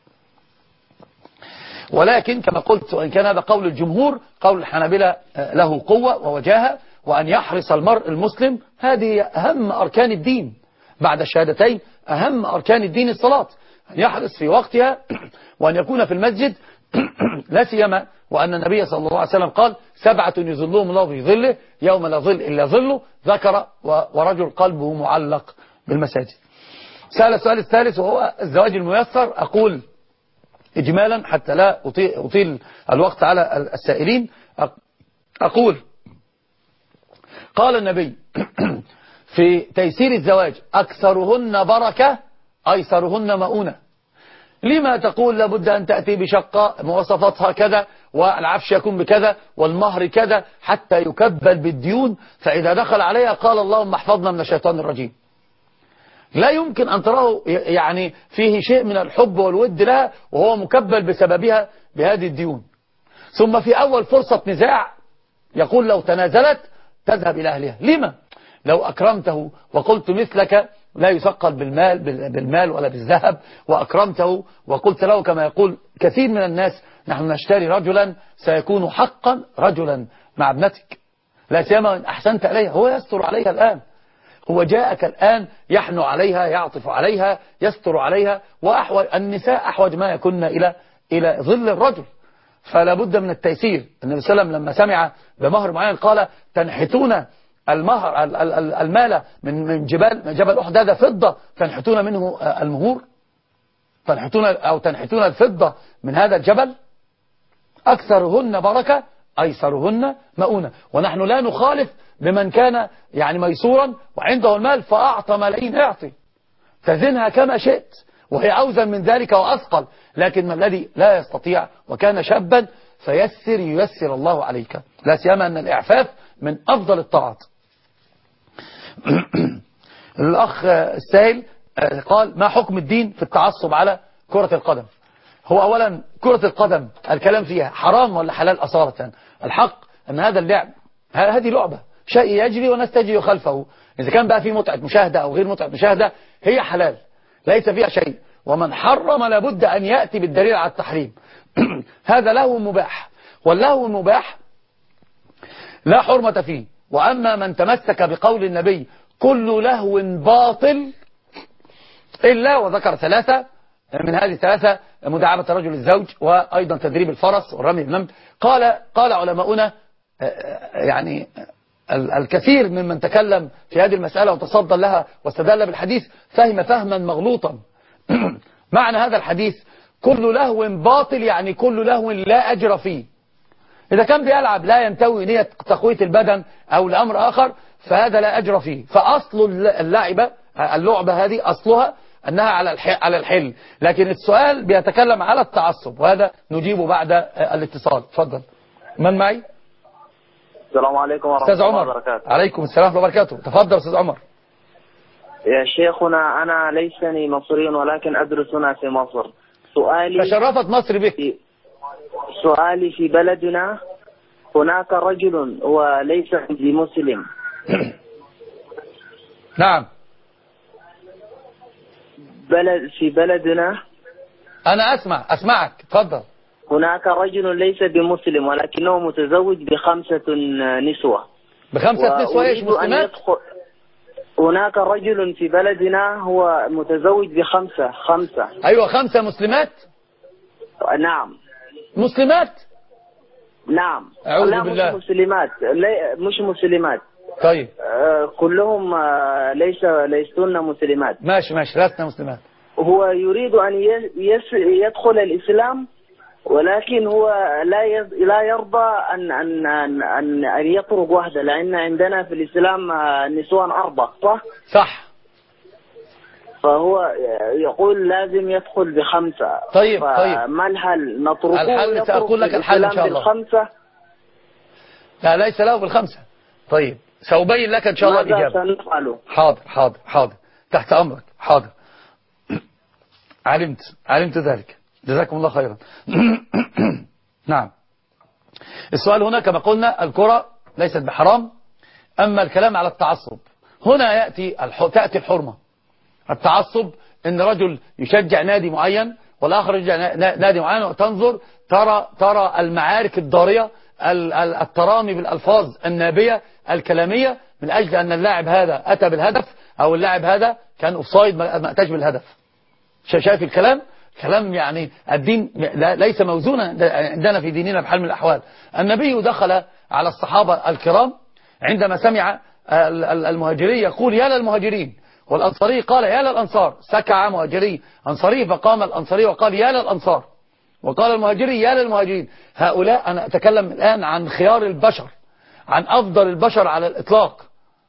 [SPEAKER 2] ولكن كما قلت وإن كان هذا قول الجمهور، قول الحنابلة له قوة ووجاهة، وأن يحرص المرء المسلم هذه أهم أركان الدين بعد الشهادتين. أهم أركان الدين الصلاة، أن يحرص في وقتها وأن يكون في المسجد لا سيما وأن النبي صلى الله عليه وسلم قال 7 يظلهم الله في ظله يوم لا ظل إلا ظله، ذكر ورجل قلبه معلق بالمساجد. سأل السؤال الثالث وهو الزواج الميسر. أقول إجمالا حتى لا أطيل الوقت على السائلين، أقول قال النبي في تيسير الزواج أكثرهن بركة أيسرهن مؤونة. لما تقول لابد أن تأتي بشقة مواصفاتها كذا والعفش يكون بكذا والمهر كذا حتى يكبل بالديون، فإذا دخل عليها قال اللهم احفظنا من الشيطان الرجيم. لا يمكن أن تراه يعني فيه شيء من الحب والود لها وهو مكبل بسببها بهذه الديون. ثم في أول فرصة نزاع يقول لو تنازلت تذهب إلى أهلها. لما؟ لو أكرمته وقلت مثلك لا يثقل بالمال ولا بالذهب، وأكرمته وقلت له كما يقول كثير من الناس نحن نشتري رجلا سيكون حقا رجلا مع ابنتك، لا سيما إن أحسنت إليها. هو يستر عليها الآن، هو جاءك الآن يحنو عليها يعطف عليها يستر عليها، النساء أحوج ما يكن إلى ظل الرجل، فلا بد من التيسير. النبي صلى الله عليه وسلم لما سمع بمهر معين قال تنحتون المهر المال من جبل أحد هذا فضة تنحتون منه المهور، تنحتون الفضة من هذا الجبل. أكثرهن بركة أيسرهن مؤونة. ونحن لا نخالف بمن كان يعني ميسورا وعنده المال فأعطى ملايين اعطي تزنها كما شئت وهي أوزن من ذلك وأثقل، لكن من الذي لا يستطيع وكان شابا فيسر ييسر الله عليك، لا سيما أن الإعفاف من أفضل الطاعات. الأخ السائل قال ما حكم الدين في التعصب على كرة القدم؟ هو أولا كرة القدم الكلام فيها حرام ولا حلال أصالة؟ الحق أن هذا اللعب هذه لعبة، شيء يجري والناس تجري خلفه، إذا كان بقى في متعة مشاهدة أو غير متعة مشاهدة هي حلال ليس فيها شيء، ومن حرم لابد أن يأتي بالدليل على التحريم. هذا له مباح، والله مباح لا حرمة فيه. وأما من تمسك بقول النبي كل لهو باطل إلا، وذكر 3 من هذه 3 مداعبة رجل الزوج وأيضا تدريب الفرس والرمي بالنمل. قال علماؤنا يعني الكثير ممن تكلم في هذه المسألة وتصدى لها واستدل بالحديث فهم فهما مغلوطا. معنى هذا الحديث كل لهو باطل يعني كل لهو لا أجر فيه. إذا كان بيلعب لا ينتوي نية تقوية البدن أو لأمر آخر فهذا لا أجر فيه. فأصل اللعبة هذه أصلها أنها على الحل، لكن السؤال بيتكلم على التعصب وهذا نجيبه بعد الاتصال. تفضل. من معي؟
[SPEAKER 8] السلام عليكم ورحمة الله وبركاته.
[SPEAKER 2] عليكم السلام ورحمة الله وبركاته. تفضل أستاذ عمر.
[SPEAKER 8] يا شيخنا أنا ليسني مصري ولكن أدرس هنا في مصر.
[SPEAKER 2] تشرفت مصر بك.
[SPEAKER 8] سؤالي في بلدنا هناك رجل وليس بمسلم.
[SPEAKER 2] نعم.
[SPEAKER 8] في بلدنا
[SPEAKER 2] أنا أسمعك تفضل.
[SPEAKER 8] هناك رجل ليس بمسلم ولكنه متزوج ب5 نسوة.
[SPEAKER 2] ب5 نسوة إيش مسلمات؟
[SPEAKER 8] هناك رجل في بلدنا هو متزوج ب5.
[SPEAKER 2] أيوة 5 مسلمات.
[SPEAKER 8] نعم
[SPEAKER 2] مسلمات.
[SPEAKER 8] نعم.
[SPEAKER 2] أعوذ بالله.
[SPEAKER 8] مش مسلمات.
[SPEAKER 2] طيب.
[SPEAKER 8] كلهم ليسون مسلمات.
[SPEAKER 2] ماشي لسنا مسلمات.
[SPEAKER 8] هو يريد أن يدخل الإسلام، ولكن هو لا يرضى أن يطرق واحدة، لأن عندنا في الإسلام نسوان 4 صح؟ فهو يقول لازم يدخل ب5.
[SPEAKER 2] طيب.
[SPEAKER 8] ما الحل؟ نتركه؟
[SPEAKER 2] الحل سأقول لك الحل إن شاء الله.
[SPEAKER 8] ب5؟
[SPEAKER 2] لا ليس له ب5. طيب سأبين لك إن شاء الله الإجابة.
[SPEAKER 8] ماذا سنفعله؟
[SPEAKER 2] حاضر تحت أمرك. حاضر. علمت ذلك، جزاكم الله خيرا. نعم. السؤال هنا كما قلنا الكرة ليست بحرام، أما الكلام على التعصب هنا تأتي الحرمة. التعصب إن رجل يشجع نادي معين والآخر يشجع نادي معين، وتنظر ترى المعارك الضارية، الترامي بالألفاظ النابية الكلامية، من أجل أن اللاعب هذا أتى بالهدف أو اللاعب هذا كان أوفسايد ما أتاش بالهدف. شايف الكلام يعني الدين ليس موزونا عندنا في ديننا بحال من الأحوال. النبي دخل على الصحابة الكرام عندما سمع المهاجري يقول يا للمهاجرين، والأنصاري قال يا للأنصار، سكع مهاجري أنصاري فقام الأنصاري وقال يا للأنصار، وقال المهاجري يا للمهاجرين. هؤلاء أنا أتكلم الآن عن خيار البشر، عن أفضل البشر على الإطلاق،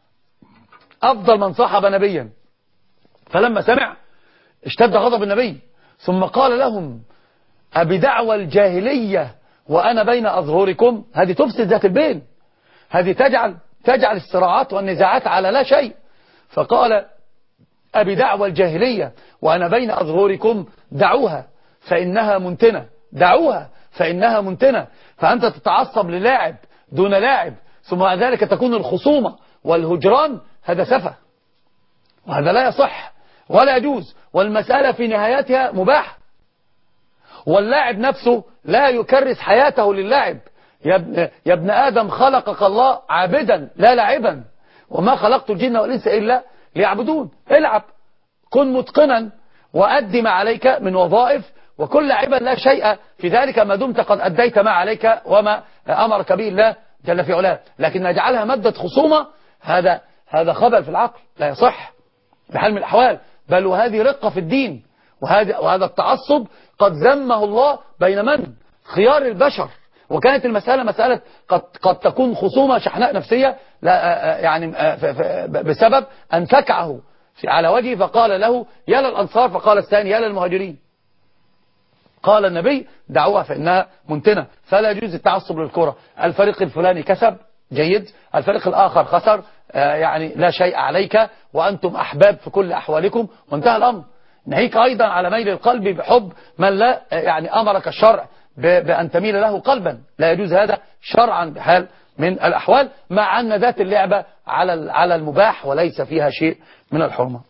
[SPEAKER 2] أفضل من صاحب نبيا. فلما سمع اشتد غضب النبي، ثم قال لهم أبدعوى الجاهلية وأنا بين أظهركم؟ هذه تفسد ذات البين، هذه تجعل الصراعات والنزاعات على لا شيء. فقال أبدعوى الجاهلية وأنا بين أظهركم، دعوها فإنها منتنة، دعوها فإنها منتنة. فأنت تتعصب للاعب دون لاعب، ثم ذلك تكون الخصومة والهجران، هذا سفه، وهذا لا يصح ولا يجوز، والمسألة في نهايتها مباح. واللاعب نفسه لا يكرس حياته للاعب. يا ابن آدم خلقك الله عابدا لا لاعبا، وما خلقت الجن والإنس إلا ليعبدون. العب، كن متقنا، وأدي ما عليك من وظائف، وكن لاعبا لا شيء في ذلك ما دمت قد أديت ما عليك وما أمرك به الله جل في علاه. لكن نجعلها مادة خصومة، هذا خبل في العقل، لا يصح بحال من الأحوال، بل وهذه رقة في الدين. وهذا التعصب قد ذمه الله بين من؟ خيار البشر. وكانت المسألة مسألة قد تكون خصومة شحناء نفسية، لا يعني بسبب أن سكعه على وجهه فقال له يا للأنصار، فقال الثاني يا للمهاجرين. قال النبي دعوها فإنها منتنة. فلا يجوز التعصب للكرة. الفريق الفلاني كسب جيد، الفريق الآخر خسر، يعني لا شيء عليك، وأنتم أحباب في كل أحوالكم، وانتهى الأمر. ناهيك أيضا على ميل القلب بحب من لا يعني أمرك الشرع بأن تميل له قلبا، لا يجوز هذا شرعا بحال من الأحوال، مع أن ذات اللعبة على المباح وليس فيها شيء من الحرمة.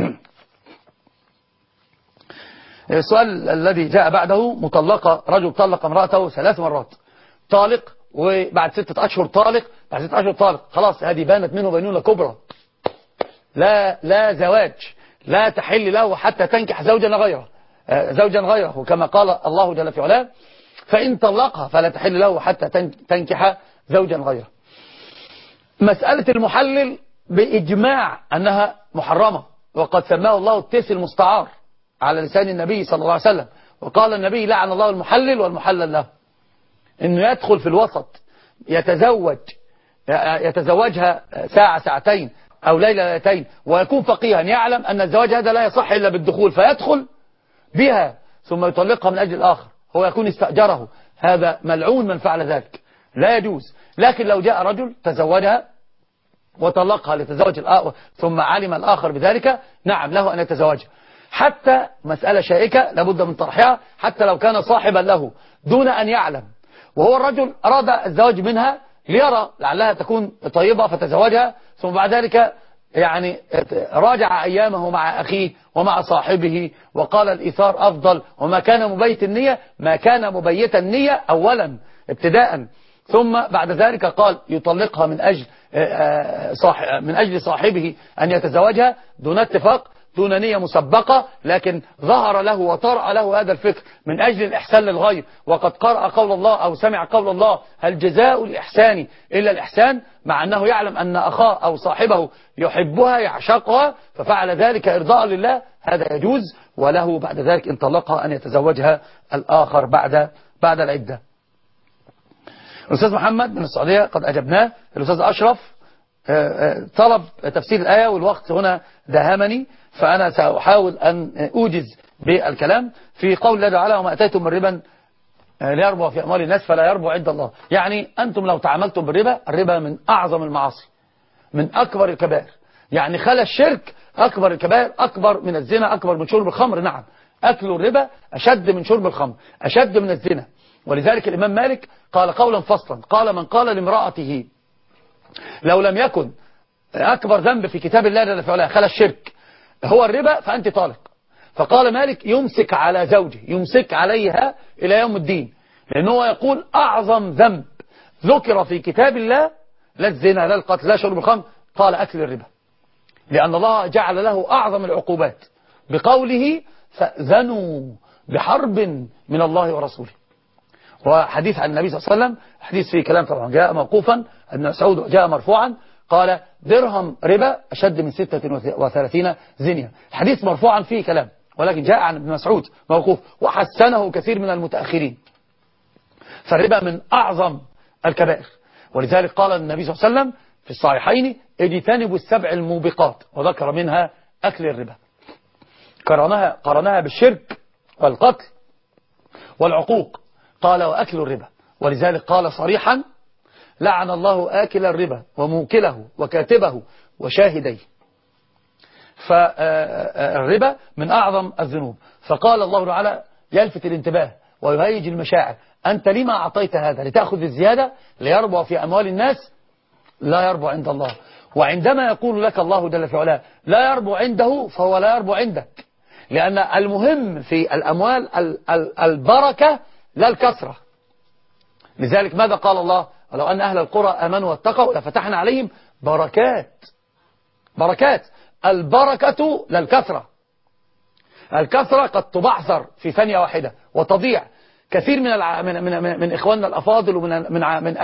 [SPEAKER 2] السؤال الذي جاء بعده: مطلقة، رجل طلق امرأته 3 مرات، طالق، وبعد 6 أشهر طالق، بعد 6 أشهر طالق، خلاص هذه بانت منه بينونة كبرى، لا زواج، لا تحل له حتى تنكح زوجا غيره، وكما قال الله جل في علاه: فإن طلقها فلا تحل له حتى تنكح زوجا غيره. مسألة المحلل بإجماع أنها محرمة، وقد سماه الله التيس المستعار على لسان النبي صلى الله عليه وسلم، وقال النبي: لعن الله المحلل والمحلل له. إنه يدخل في الوسط يتزوجها ساعة ساعتين أو ليلة ليلتين، ويكون فقيها يعلم أن الزواج هذا لا يصح إلا بالدخول، فيدخل بها ثم يطلقها من أجل الآخر، هو يكون استأجره. هذا ملعون من فعل ذلك، لا يجوز. لكن لو جاء رجل تزوجها وطلقها لتزوج الآخر ثم علم الآخر بذلك، نعم له أن يتزوجها. حتى مسألة شائكة لابد من طرحها، حتى لو كان صاحبا له دون أن يعلم، وهو الرجل أراد الزواج منها ليرى لعلها تكون طيبة فتزوجها، ثم بعد ذلك يعني راجع أيامه مع أخيه ومع صاحبه وقال الإيثار أفضل، وما كان مبيت النية، ما كان مبيت النية أولا ابتداء، ثم بعد ذلك قال يطلقها من أجل صاحبه أن يتزوجها دون اتفاق، دون نية مسبقة، لكن ظهر له وطرأ له هذا الفكر من أجل الإحسان للغير، وقد قرأ قول الله أو سمع قول الله هل جزاء الإحسان إلا الإحسان، مع أنه يعلم أن أخاه أو صاحبه يحبها يعشقها ففعل ذلك إرضاء لله، هذا يجوز، وله بعد ذلك إن طلقها أن يتزوجها الآخر بعد العدة. الأستاذ محمد من السعودية قد أجبناه. الأستاذ أشرف طلب تفسير الآية والوقت هنا داهمني، فأنا سأحاول أن أوجز بالكلام في قول الله تعالى وما أتيتم من ربا ليربو في أموال الناس فلا يربو عند الله. يعني أنتم لو تعاملتم بالربا، الربا من أعظم المعاصي، من أكبر الكبائر، يعني خلى الشرك أكبر الكبائر، أكبر من الزنا، أكبر من شرب الخمر. نعم، أكل الربا أشد من شرب الخمر، أشد من الزنا. ولذلك الإمام مالك قال قولا فصلا، قال من قال لامرأته لو لم يكن أكبر ذنب في كتاب الله جل وعلا خلى الشرك هو الربا فأنت طالق. فقال مالك يمسك على زوجه، يمسك عليها إلى يوم الدين، لأنه يقول أعظم ذنب ذكر في كتاب الله لا الزنا لا القتل لا شرب الخمر، قال أكل الربا، لأن الله جعل له أعظم العقوبات بقوله فأذنوا بحرب من الله ورسوله. وحديث عن النبي صلى الله عليه وسلم، حديث فيه كلام طبعا، جاء موقوفا ابن مسعود وجاء مرفوعا، قال درهم ربا أشد من 36 زنية. حديث مرفوعا فيه كلام، ولكن جاء عن ابن مسعود موقوف وحسنه كثير من المتأخرين. فالربا من أعظم الكبائر، ولذلك قال النبي صلى الله عليه وسلم في الصحيحين اجتنبوا السبع الموبقات، وذكر منها أكل الربا، قرنها بالشرك والقتل والعقوق، قال وأكل الربا. ولذلك قال صريحا لعن الله آكل الربا وموكله وكاتبه وشاهديه. فالربا من أعظم الذنوب. فقال الله تعالى يلفت الانتباه ويهيج المشاعر، أنت لما أعطيت هذا لتأخذ الزيادة ليربو في أموال الناس؟ لا يربو عند الله. وعندما يقول لك الله جل في علاه لا يربو عنده فهو لا يربو عندك، لأن المهم في الأموال البركة لا الكثرة. لذلك ماذا قال الله؟ ولو أن أهل القرى آمنوا واتقوا لفتحنا عليهم بركات. البركة لا الكثرة. الكثرة قد تبعثر في ثانية واحدة وتضيع. كثير من إخواننا الأفاضل ومن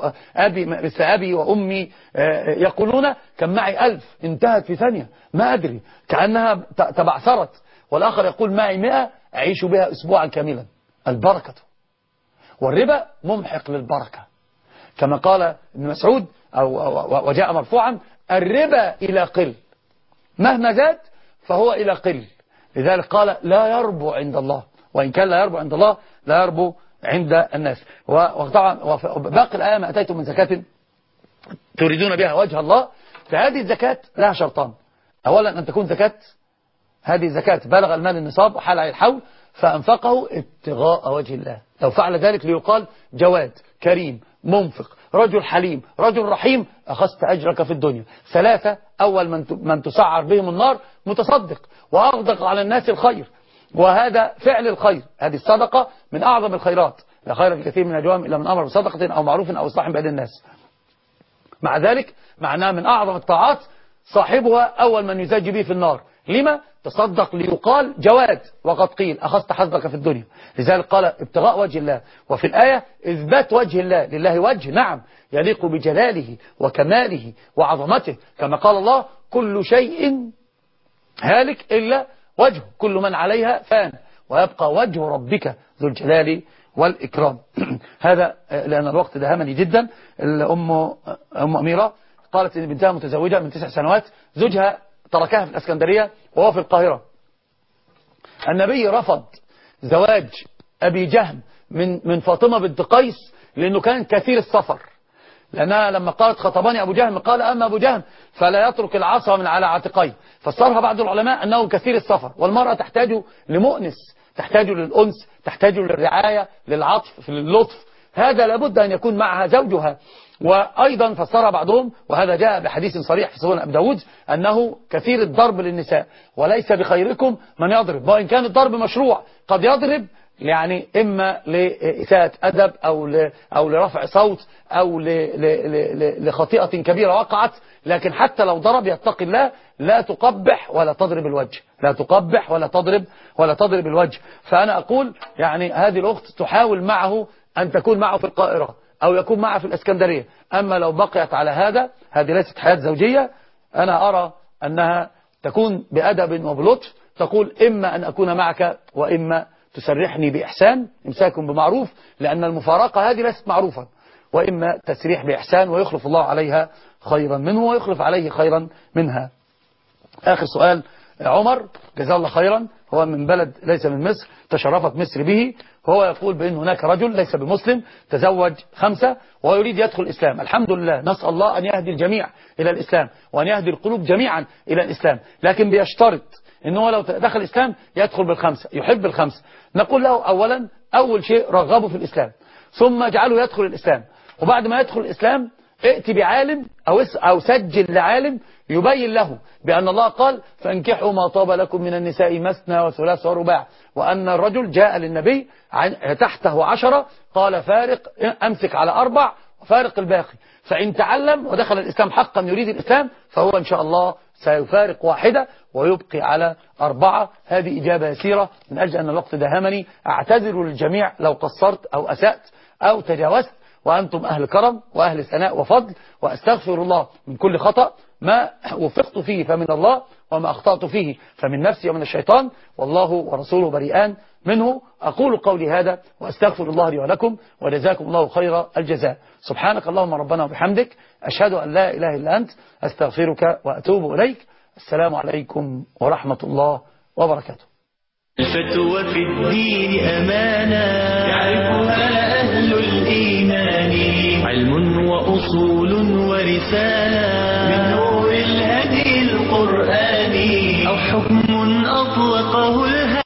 [SPEAKER 2] أبي وأمي يقولون كان معي 1000 انتهت في ثانية ما أدري كأنها تبعثرت، والآخر يقول معي 100 أعيش بها أسبوعا كاملا. البركة. والربا ممحق للبركة، كما قال ابن مسعود وجاء مرفوعا الربا إلى قل، مهما زاد فهو إلى قل. لذلك قال لا يربو عند الله، وإن كان لا يربو عند الله لا يربو عند الناس. وطبعا باقي الآية ما أتيتم من زكاة تريدون بها وجه الله، فهذه الزكاة لها شرطان. أولا أن تكون زكاة، هذه الزكاة بلغ المال النصاب وحال عليه الحول فأنفقه ابتغاء وجه الله، لو فعل ذلك ليقال جواد كريم منفق رجل حليم رجل رحيم أخذت أجرك في الدنيا. 3 أول من تسعر بهم النار متصدق وأغدق على الناس الخير، وهذا فعل الخير، هذه الصدقة من أعظم الخيرات، لا خير في كثير من أجوام إلا من أمر بصدقة أو معروف أو إصلاح بين الناس. مع ذلك معناه من أعظم الطاعات صاحبها أول من يزج به في النار. لما؟ تصدق ليقال جواد، وقد قيل أخذت حظك في الدنيا. لذلك قال ابتغاء وجه الله. وفي الآية إثبات وجه الله، لله وجه نعم يليق بجلاله وكماله وعظمته، كما قال الله كل شيء هالك إلا وجهه كل من عليها فان ويبقى وجه ربك ذو الجلال والإكرام. هذا لأن الوقت دهمني جدا. أم أميرة قالت إن بنتها متزوجة من 9 سنوات، زوجها تركها في الإسكندرية وهو في القاهرة. النبي رفض زواج أبي جهم من فاطمة بنت قيس لأنه كان كثير السفر، لأنها لما قالت خطبني أبو جهم قال أما أبو جهم فلا يترك العصا من على عاتقيه، فسرها بعض العلماء أنه كثير السفر، والمرأة تحتاج لمؤنس، تحتاج للأنس، تحتاج للرعاية للعطف للطف، هذا لابد أن يكون معها زوجها. وأيضا فسر بعضهم، وهذا جاء بحديث صريح في سنن أبي داود، أنه كثير الضرب للنساء، وليس بخيركم من يضرب. وإن كان الضرب مشروع، قد يضرب يعني إما لإساءة أدب أو لرفع صوت أو لخطيئة كبيرة وقعت، لكن حتى لو ضرب يتقي الله، لا تقبح ولا تضرب الوجه، لا تقبح ولا تضرب الوجه. فأنا أقول يعني هذه الأخت تحاول معه أن تكون معه في القاهرة أو يكون معه في الإسكندرية. أما لو بقيت على هذا، هذه ليست حياة زوجية. أنا أرى أنها تكون بأدب وبلطف، تقول إما أن أكون معك وإما تسرحني بإحسان، إمساكم بمعروف، لأن المفارقة هذه ليست معروفة، وإما تسريح بإحسان ويخلف الله عليها خيرا منه ويخلف عليه خيرا منها. آخر سؤال، عمر جزاه الله خيرا، هو من بلد ليس من مصر، تشرفت مصر به، وهو يقول بأن هناك رجل ليس بمسلم تزوج 5 ويريد يدخل الإسلام. الحمد لله، نسأل الله أن يهدي الجميع إلى الإسلام وأن يهدي القلوب جميعا إلى الإسلام، لكن بيشترط إنه لو دخل الإسلام يدخل بال5، يحب ال5. نقول له أولا، أول شيء رغبه في الإسلام، ثم اجعله يدخل الإسلام، وبعد ما يدخل الإسلام ائتي بعالم أو سجل لعالم يبين له بأن الله قال فانكحوا ما طاب لكم من النساء مثنى وثلاث ورباع، وأن الرجل جاء للنبي تحته 10 قال فارق، أمسك على 4 وفارق الباقي. فإن تعلم ودخل الإسلام حقا يريد الإسلام، فهو إن شاء الله سيفارق 1 ويبقي على 4. هذه إجابة يسيرة، من أجل أن الوقت دهمني أعتذر للجميع لو قصرت أو أسأت أو تجاوزت، وأنتم أهل كرم وأهل ثناء وفضل، وأستغفر الله من كل خطأ، ما وفقت فيه فمن الله، وما أخطأت فيه فمن نفسي ومن الشيطان، والله ورسوله بريئان منه. أقول قولي هذا وأستغفر الله لي ولكم، وجزاكم الله خير الجزاء. سبحانك اللهم ربنا وبحمدك، أشهد أن لا إله إلا أنت، أستغفرك وأتوب إليك. السلام عليكم ورحمة الله وبركاته.
[SPEAKER 1] الفتوى في الدين أمانة يعرفها أهل الإيمان، علم وأصول ورسالة.